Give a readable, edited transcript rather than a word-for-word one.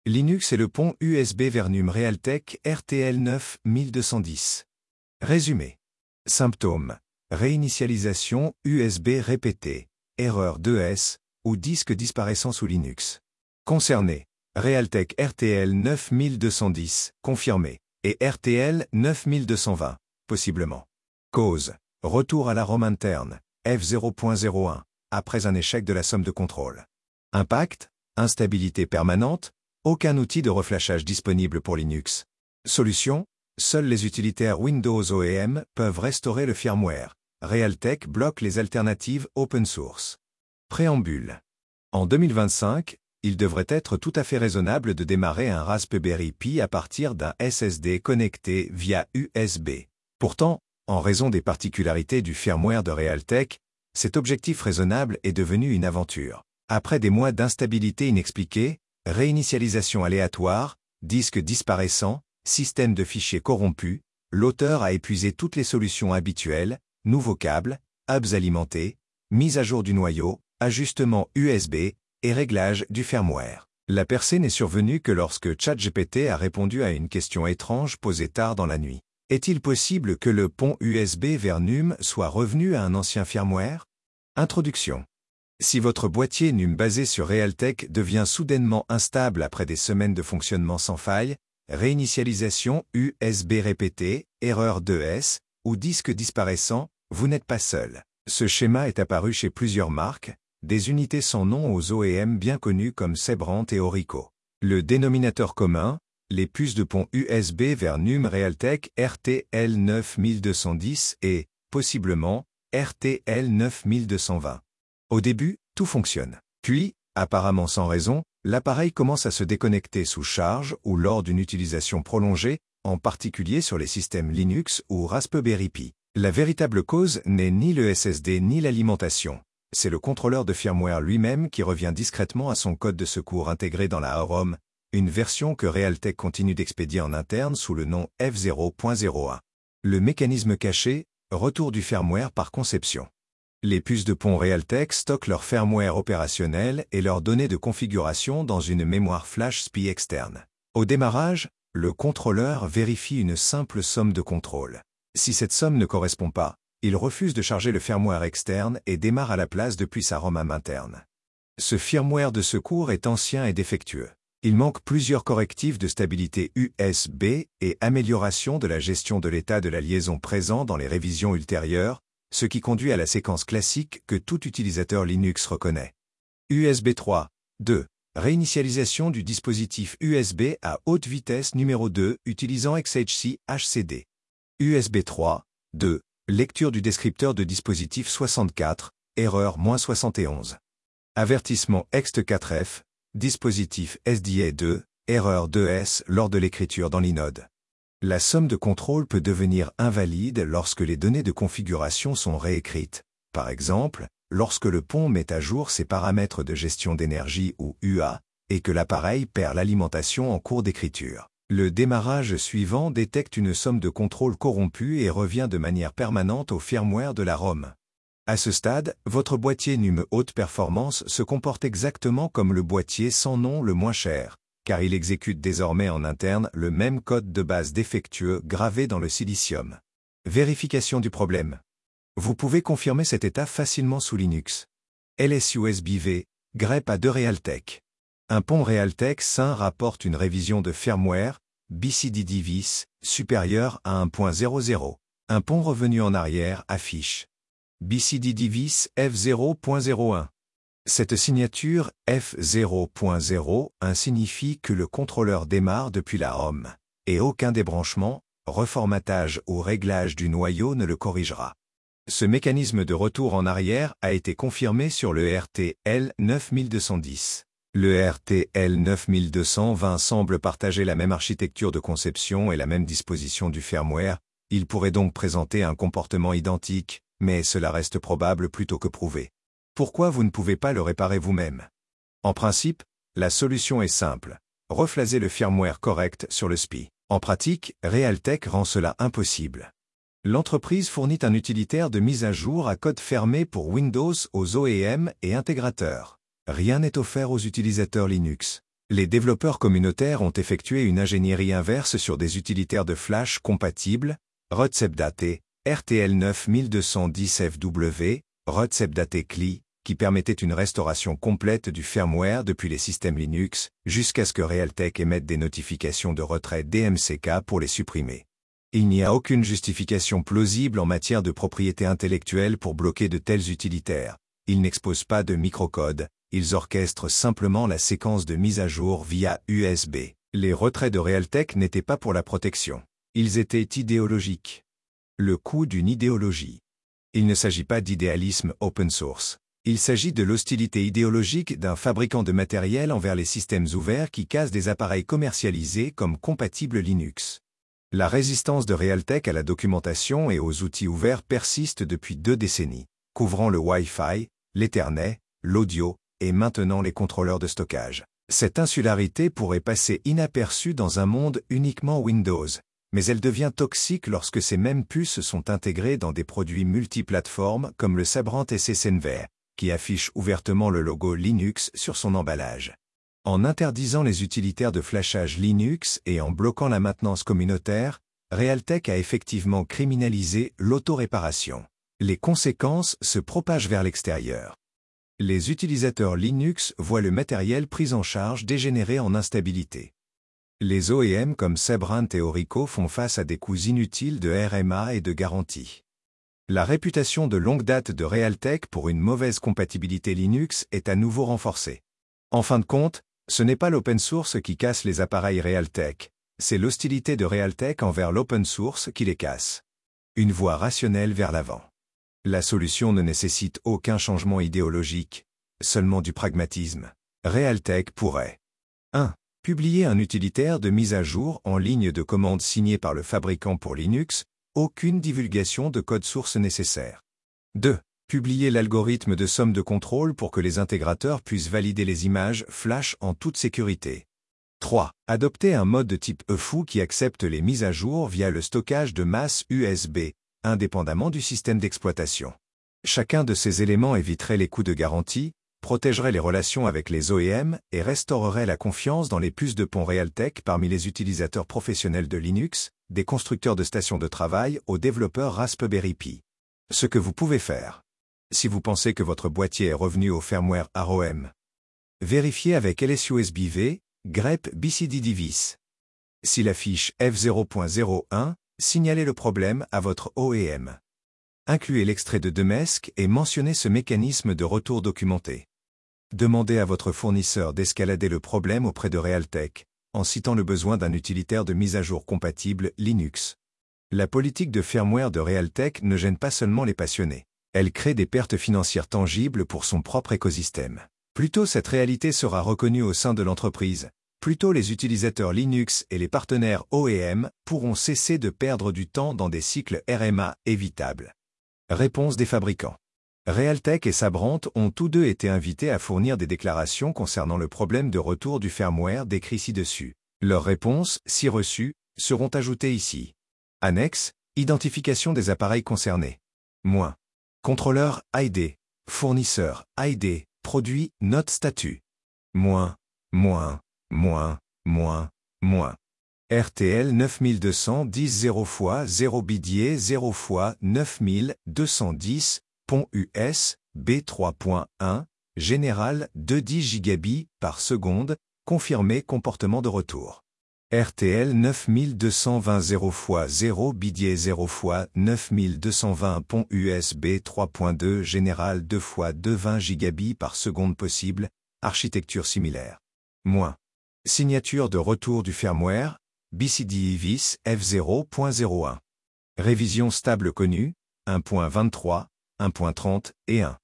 Linux et le pont USB Vernum Realtek RTL9210. Résumé. Symptômes. Réinitialisation USB répétée, erreur 2S, ou disque disparaissant sous Linux. Concerné. Realtek RTL 9210, confirmé, et RTL 9220, possiblement. Cause. Retour à la ROM interne, F0.01, après un échec de la somme de contrôle. Impact. Instabilité permanente. Aucun outil de reflashage disponible pour Linux. Solution. Seuls les utilitaires Windows OEM peuvent restaurer le firmware. Realtek bloque les alternatives open source. Préambule. En 2025, il devrait être tout à fait raisonnable de démarrer un Raspberry Pi à partir d'un SSD connecté via USB. Pourtant, en raison des particularités du firmware de Realtek, cet objectif raisonnable est devenu une aventure. Après des mois d'instabilité inexpliquée, réinitialisation aléatoire, disque disparaissant, système de fichiers corrompu, l'auteur a épuisé toutes les solutions habituelles, nouveaux câbles, hubs alimentés, mise à jour du noyau, ajustement USB et réglage du firmware. La percée n'est survenue que lorsque ChatGPT a répondu à une question étrange posée tard dans la nuit. Est-il possible que le pont USB Vernum soit revenu à un ancien firmware? Introduction. Si votre boîtier NUM basé sur Realtek devient soudainement instable après des semaines de fonctionnement sans faille, réinitialisation USB répétée, erreur 2S, ou disque disparaissant, vous n'êtes pas seul. Ce schéma est apparu chez plusieurs marques, des unités sans nom aux OEM bien connues comme Sebrant et Orico. Le dénominateur commun, les puces de pont USB Vernum Realtek RTL 9210 et, possiblement, RTL 9220. Au début, tout fonctionne. Puis, apparemment sans raison, l'appareil commence à se déconnecter sous charge ou lors d'une utilisation prolongée, en particulier sur les systèmes Linux ou Raspberry Pi. La véritable cause n'est ni le SSD ni l'alimentation. C'est le contrôleur de firmware lui-même qui revient discrètement à son code de secours intégré dans la ROM, une version que Realtek continue d'expédier en interne sous le nom F0.01. Le mécanisme caché, retour du firmware par conception. Les puces de pont Realtek stockent leur firmware opérationnel et leurs données de configuration dans une mémoire flash SPI externe. Au démarrage, le contrôleur vérifie une simple somme de contrôle. Si cette somme ne correspond pas, il refuse de charger le firmware externe et démarre à la place depuis sa ROM interne. Ce firmware de secours est ancien et défectueux. Il manque plusieurs correctifs de stabilité USB et amélioration de la gestion de l'état de la liaison présent dans les révisions ultérieures, ce qui conduit à la séquence classique que tout utilisateur Linux reconnaît. USB 3. 2. Réinitialisation du dispositif USB à haute vitesse numéro 2 utilisant XHC HCD. USB 3. 2. Lecture du descripteur de dispositif 64, erreur -71. Avertissement EXT4F, dispositif SDA 2, erreur 2S lors de l'écriture dans l'inode. La somme de contrôle peut devenir invalide lorsque les données de configuration sont réécrites. Par exemple, lorsque le pont met à jour ses paramètres de gestion d'énergie ou UA, et que l'appareil perd l'alimentation en cours d'écriture. Le démarrage suivant détecte une somme de contrôle corrompue et revient de manière permanente au firmware de la ROM. À ce stade, votre boîtier NUM haute performance se comporte exactement comme le boîtier sans nom le moins cher, car il exécute désormais en interne le même code de base défectueux gravé dans le silicium. Vérification du problème. Vous pouvez confirmer cet état facilement sous Linux. LSUSB-V, grep à 2 Realtek. Un pont Realtek sain rapporte une révision de firmware, BCDDVIS, supérieure à 1.00. Un pont revenu en arrière affiche BCDDVIS F0.01. Cette signature F0.01 signifie que le contrôleur démarre depuis la ROM, et aucun débranchement, reformatage ou réglage du noyau ne le corrigera. Ce mécanisme de retour en arrière a été confirmé sur le RTL 9210. Le RTL 9220 semble partager la même architecture de conception et la même disposition du firmware, il pourrait donc présenter un comportement identique, mais cela reste probable plutôt que prouvé. Pourquoi vous ne pouvez pas le réparer vous-même? En principe, la solution est simple. Reflaser le firmware correct sur le SPI. En pratique, Realtek rend cela impossible. L'entreprise fournit un utilitaire de mise à jour à code fermé pour Windows aux OEM et intégrateurs. Rien n'est offert aux utilisateurs Linux. Les développeurs communautaires ont effectué une ingénierie inverse sur des utilitaires de flash compatibles, ROTCEPDAT, RTL 9210FW, ROTCEPDAT CLI, qui permettaient une restauration complète du firmware depuis les systèmes Linux, jusqu'à ce que Realtek émette des notifications de retrait DMCK pour les supprimer. Il n'y a aucune justification plausible en matière de propriété intellectuelle pour bloquer de tels utilitaires. Ils n'exposent pas de microcode, ils orchestrent simplement la séquence de mise à jour via USB. Les retraits de Realtek n'étaient pas pour la protection. Ils étaient idéologiques. Le coût d'une idéologie. Il ne s'agit pas d'idéalisme open source. Il s'agit de l'hostilité idéologique d'un fabricant de matériel envers les systèmes ouverts qui cassent des appareils commercialisés comme compatibles Linux. La résistance de Realtek à la documentation et aux outils ouverts persiste depuis 2 décennies, couvrant le Wi-Fi, l'Ethernet, l'audio et maintenant les contrôleurs de stockage. Cette insularité pourrait passer inaperçue dans un monde uniquement Windows, mais elle devient toxique lorsque ces mêmes puces sont intégrées dans des produits multiplateformes comme le Sabrent SSNV, qui affiche ouvertement le logo Linux sur son emballage. En interdisant les utilitaires de flashage Linux et en bloquant la maintenance communautaire, Realtek a effectivement criminalisé l'autoréparation. Les conséquences se propagent vers l'extérieur. Les utilisateurs Linux voient le matériel pris en charge dégénérer en instabilité. Les OEM comme Sabrent et Orico font face à des coûts inutiles de RMA et de garantie. La réputation de longue date de Realtek pour une mauvaise compatibilité Linux est à nouveau renforcée. En fin de compte, ce n'est pas l'open source qui casse les appareils Realtek, c'est l'hostilité de Realtek envers l'open source qui les casse. Une voie rationnelle vers l'avant. La solution ne nécessite aucun changement idéologique, seulement du pragmatisme. Realtek pourrait 1. Publier un utilitaire de mise à jour en ligne de commande signé par le fabricant pour Linux, aucune divulgation de code source nécessaire. 2. Publier l'algorithme de somme de contrôle pour que les intégrateurs puissent valider les images flash en toute sécurité. 3. Adopter un mode de type EFU qui accepte les mises à jour via le stockage de masse USB, indépendamment du système d'exploitation. Chacun de ces éléments éviterait les coûts de garantie, protégerait les relations avec les OEM et restaurerait la confiance dans les puces de pont Realtek parmi les utilisateurs professionnels de Linux, des constructeurs de stations de travail aux développeurs Raspberry Pi. Ce que vous pouvez faire. Si vous pensez que votre boîtier est revenu au firmware AROM, vérifiez avec LSUSBV, grep BCD-Device. Si la fiche F0.01, signalez le problème à votre OEM. Incluez l'extrait de Demesc et mentionnez ce mécanisme de retour documenté. Demandez à votre fournisseur d'escalader le problème auprès de Realtek, en citant le besoin d'un utilitaire de mise à jour compatible Linux. La politique de firmware de Realtek ne gêne pas seulement les passionnés. Elle crée des pertes financières tangibles pour son propre écosystème. Plus tôt cette réalité sera reconnue au sein de l'entreprise, plus tôt les utilisateurs Linux et les partenaires OEM pourront cesser de perdre du temps dans des cycles RMA évitables. Réponse des fabricants. Realtek et Sabrent ont tous deux été invités à fournir des déclarations concernant le problème de retour du firmware décrit ci-dessus. Leurs réponses, si reçues, seront ajoutées ici. Annexe, identification des appareils concernés. Moins. Contrôleur ID. Fournisseur ID. Produit, note statut. Moins. RTL 9210 0x0 bidier 0x9210, pont US, B3.1, général 210 gigabits par seconde, confirmé comportement de retour. RTL 9220 0x0 bidier 0x9220 pont USB 3.2 général 2x220 gigabits par seconde possible, architecture similaire. Moins. Signature de retour du firmware, BCD-Device F0.01. Révision stable connue, 1.23, 1.30 et 1.